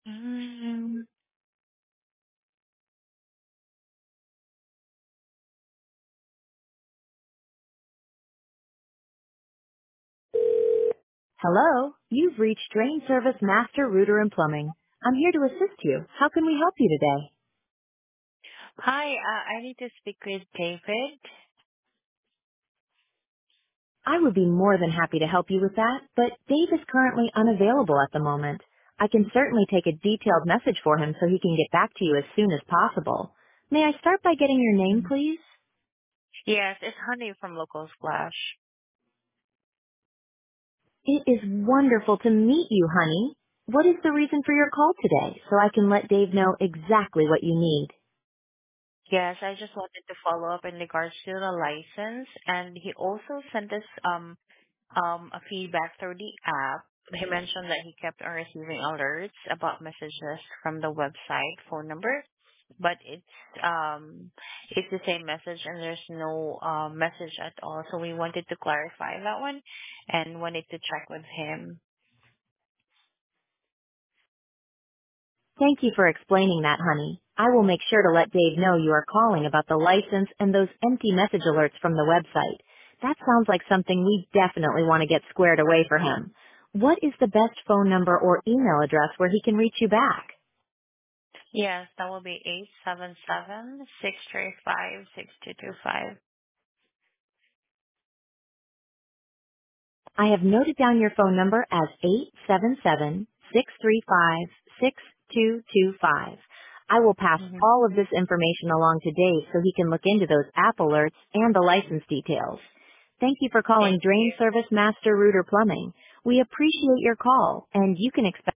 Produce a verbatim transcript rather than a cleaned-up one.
Mm, Hello, you've reached Drain Service Master Router and Plumbing. I'm here to assist you. How can we help you today? Hi, uh, I need to speak with David. I would be more than happy to help you with that, but Dave is currently unavailable at the moment. I can certainly take a detailed message for him so he can get back to you as soon as possible. May I start by getting your name, Mhm. please? Yes, it's Honey from Local Splash. It is wonderful to meet you, honey. What is the reason for your call today so I can let Dave know exactly what you need? Yes, I just wanted to follow up in regards to the license, and he also sent us um um a feedback through the app. He mentioned that he kept on receiving alerts about messages from the website phone number, but it's um it's the same message and there's no um message at all. So we wanted to clarify that one and wanted to check with him. Thank you for explaining that, honey. I will make sure to let Dave know you are calling about the license and those empty message alerts from the website. That sounds like something we definitely want to get squared away for him. What is the best phone number or email address where he can reach you back? Yes, that will be eight seven seven six three five six two two five. I have noted down your phone number as eight seven seven six three five six two two five. I will pass Mm-hmm. all of this information along to Dave so he can look into those app alerts and the license details. Thank you for calling Thank Drain you. Service Master Router Plumbing. We appreciate your call, and you can expect